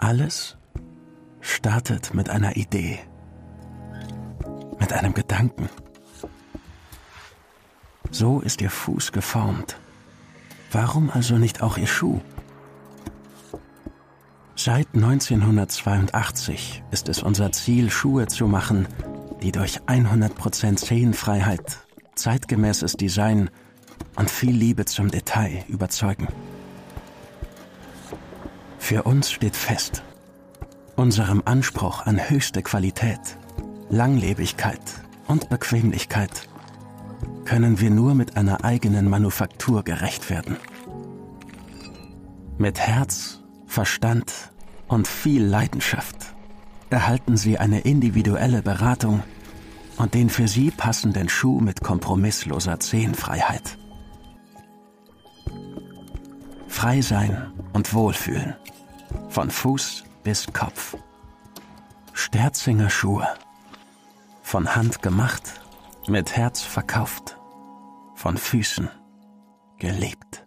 Alles startet mit einer Idee, mit einem Gedanken. So ist Ihr Fuß geformt. Warum also nicht auch Ihr Schuh? Seit 1982 ist es unser Ziel, Schuhe zu machen, die durch 100% Zehenfreiheit, zeitgemäßes Design und viel Liebe zum Detail überzeugen. Für uns steht fest, unserem Anspruch an höchste Qualität, Langlebigkeit und Bequemlichkeit können wir nur mit einer eigenen Manufaktur gerecht werden. Mit Herz, Verstand und viel Leidenschaft erhalten Sie eine individuelle Beratung und den für Sie passenden Schuh mit kompromissloser Zehenfreiheit. Frei sein und wohlfühlen. Von Fuß bis Kopf. Sterzinger Schuhe. Von Hand gemacht, mit Herz verkauft. Von Füßen geliebt.